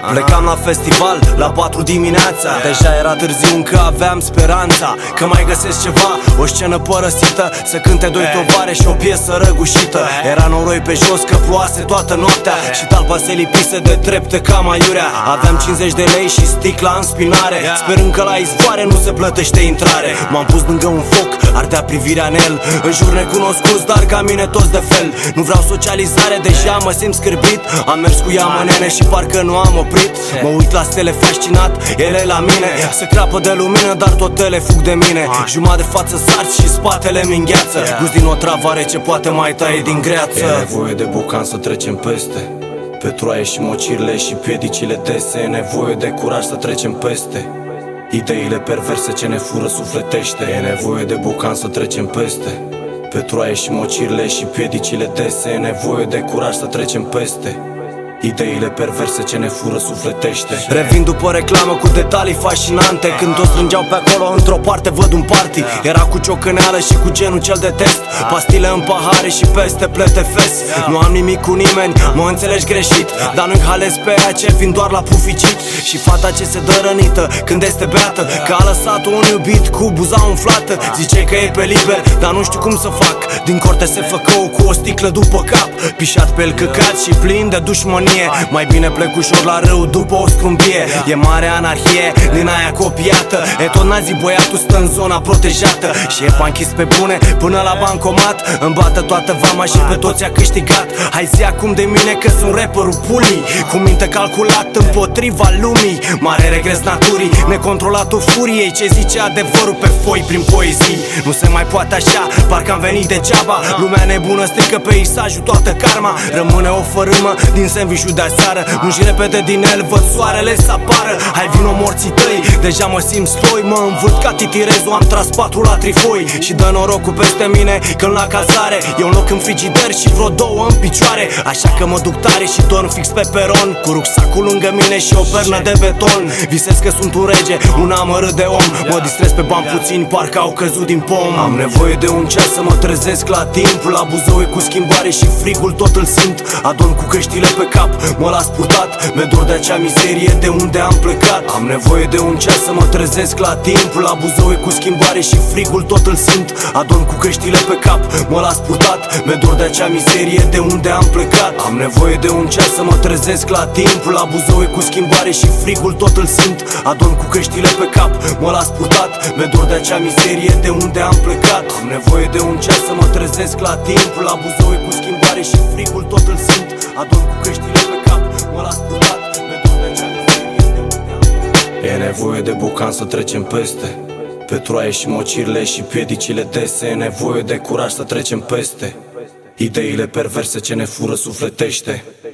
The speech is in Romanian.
Plecam la festival la 4 dimineața. Deja era târziu, încă aveam speranța că mai găsesc ceva, o scenă părăsită, să cânte doi tovare și o piesă răgușită. Era noroi pe jos, că ploase toată noaptea și talpa se lipise de trepte ca maiurea. Aveam 50 de lei și sticla în spinare, sperând că la izvoare nu se plătește intrare. M-am pus lângă un foc, ardea privirea în el. În jur necunoscuți, dar ca mine toți de fel. Nu vreau socializare, deja mă simt scârbit. Am mers cu ea, mă, nene, și parcă nu am oprit. Mă uit la stele fascinat, ele la mine. Se crapă de lumină, dar tot ele fug de mine. Jumătate de față sarci și spatele-mi îngheață. Gust din o travă rece, poate mai taie din greață. E nevoie de bucan să trecem peste petroaie și mocirile și piedicile dese. E nevoie de curaj să trecem peste ideile perverse ce ne fură sufletește. E nevoie de bucan să trecem peste petroaie și mocirile și piedicile dese. E nevoie de curaj să trecem peste ideile perverse ce ne fură sufletește. Revin după reclamă cu detalii fascinante. Când toți strângeau pe acolo, într-o parte văd un party. Era cu ciocăneală și cu genul cel de test. Pastile în pahare și peste plete fes. Nu am nimic cu nimeni, mă înțelegi greșit, dar nu-i halez pe aia ce vin doar la puficit. Și fata ce se dă rănită când este beată, că a lăsat un iubit cu buza umflată. Zice că e pe liber, dar nu știu cum să fac. Din corte se făcău cu o sticlă după cap, pișat pe el căcat și plin de dușmănie. Mai bine plec ușor la râu după o scrumbie. E mare anarhie din aia copiată. E tot nazi, băiatul stă în zona protejată și e panchis pe bune până la bancomat. Îmi bată toată vama și pe toți a câștigat. Hai zi acum de mine că sunt rapperul pulii, cu minte calculat împotriva lumii. Mare regres naturii, necontrolatul furiei, ce zice adevărul pe foi prin poezii. Nu se mai poate așa, parcă am venit degeaba. Lumea nebună strică peisajul, toată karma. Rămâne o fărâmă din sandwich de aseară. Mungi repede din el, văd soarele să apară. Hai vino morții tăi, deja mă simt sloi. Mă învârt ca titirezul, am tras 4 la trifoi. Și dă norocul peste mine când la cazare e un loc în frigider și vreo 2 în picioare. Așa că mă duc tare și dorm fix pe peron, cu rucsacul lângă mine și o pernă de beton. Visez că sunt un rege, un amărât de om. Mă distrez pe bani puțini, parcă au căzut din pom. Am nevoie de un ceas să mă trezesc la timp. La Buzău e cu schimbare și frigul tot îl simt. Adorm cu căștile pe cap, mă las purtat, mi-e dor de acea mizerie de unde am plecat. Am nevoie de un ceas să mă trezesc la timp. La Buzău e cu schimbare și frigul tot îl simt. Adorm cu căștile pe cap, mă las purtat, mi-e dor de acea mizerie de unde am plecat. Am nevoie de un ceas să mă trezesc la timp. La Buzău e cu schimbare și frigul tot îl simt. Adorm cu căștile pe cap, mă las purtat, mi-e dor de acea mizerie de unde am plecat. Am nevoie de un ceas să mă trezesc la timp. La Buzău e cu schimbare și frigul tot îl simt. Adorm cu căștile pe cap, mă las purtat, mi-e dor de acea mizerie de unde am plecat. E nevoie de bucan să trecem peste petroaie și mocirile și piedicile dese. E nevoie de curaj să trecem peste ideile perverse ce ne fură sufletește.